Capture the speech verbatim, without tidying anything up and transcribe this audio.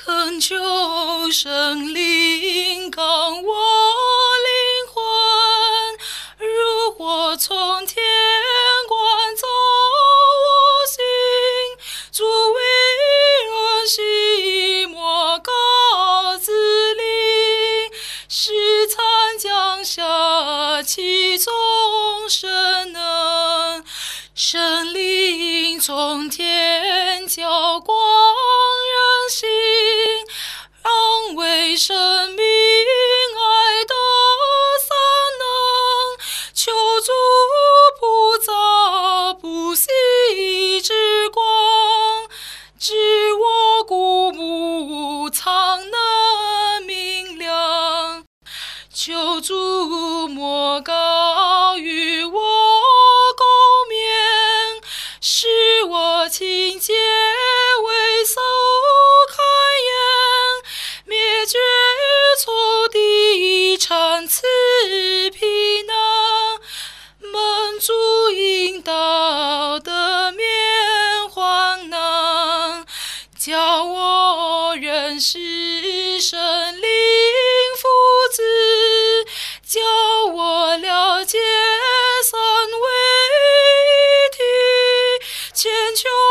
恳求圣灵感我灵魂，如火从天关照我心，主为人心莫高自领，时常降下其中神能，圣灵从天浇光人心，让为生命爱的三能，求主普照不息之光，使我骨目常能明亮，求主莫高于我垢面，使我清洁为手开眼，灭绝仇敌残次皮囊，蒙主引导的面黄囊，叫我认识神灵福祉，叫我了解三位一体，千秋